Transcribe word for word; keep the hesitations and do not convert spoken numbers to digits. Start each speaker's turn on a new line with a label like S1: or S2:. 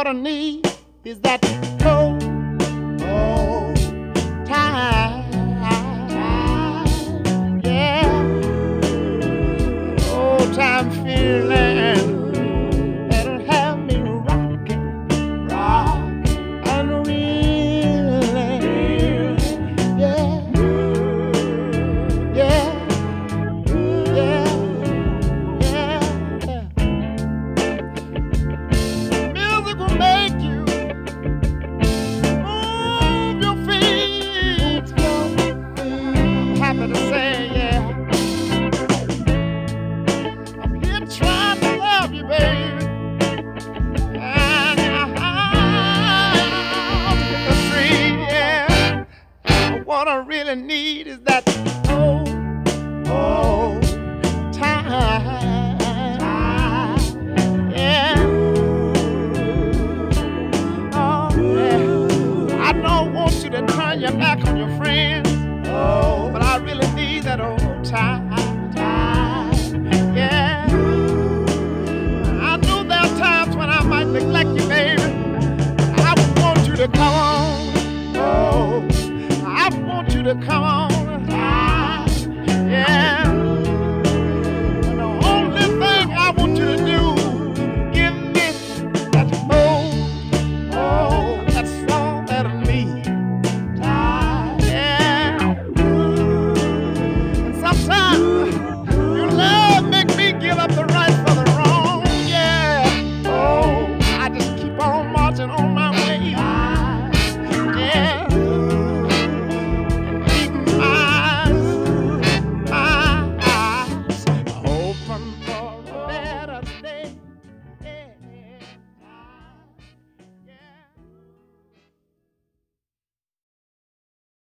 S1: what I need is that old, old time. Yeah, old time feeling that'll have me rocking, rock and reeling. Yeah, yeah, yeah, yeah, yeah. Music will make you move your feet. I'm happy to say, yeah, I'm here trying to love you, baby. And out in the street, yeah, what I really need is that old, old time. Yeah. Oh, yeah. I don't want you to turn your back on your friends. Oh, but I really need that old time. Yeah. I know there are times when I might neglect you, baby. I want you to come on. Oh, I want you to come on. Yeah. And the only thing I want you to do, give me that old, oh, that song that I need. Yeah. And sometimes your love make me give up the right for the wrong. Yeah. Oh, I just keep on marching on my way. Yeah. And keep my eyes, my eyes open.